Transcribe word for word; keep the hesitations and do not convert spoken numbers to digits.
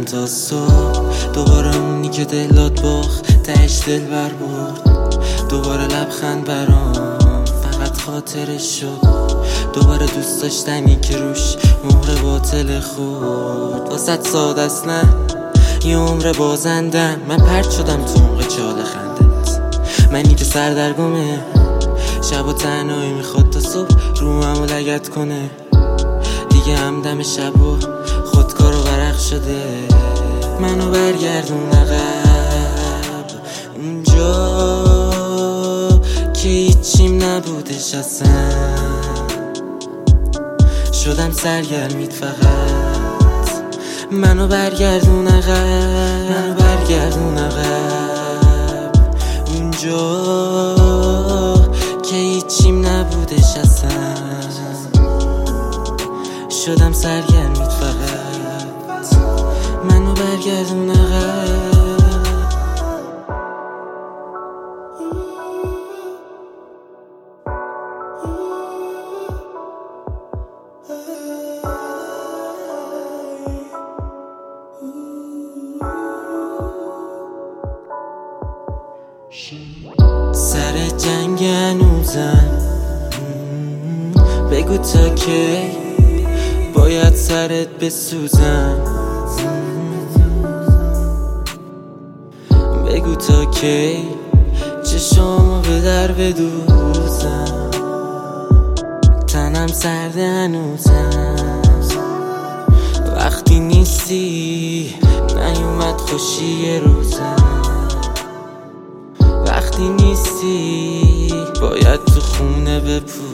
میگردم تا صبح، دوباره اونی که دلات باخت تهش دل بر برد، دوباره لبخند برام فقط خاطرش شد، دوباره دوست داشتنی که روش مهر باطل خورد. واسه ساده است نه یه عمر بازندم، من پرت شدم تو عمق چال خندت، منی که سردرگمه شب و تنهایی میخواد تا صبح روممو لگت کنه، دیگه همدم شب و خودکار و ورق شده. منو برگردون عقب اونجا که هیچیم نبودش اصلا، شدم سرگرمیت فقط. منو برگردون عقب، منو برگردون عقب اونجا که هیچیم نبودش اصلا، شدم سرگرمیت فقط. منو برگردون عقب. سر جنگ هنوزم، بگو تا کی باید سرت بسوزم، بگو تا کی چشامو به در بدوزم، تنم سرده هنوزم، وقتی نیستی نیومد خوشی یه روزم، وقتی نیستی باید تو خونه بپوزم.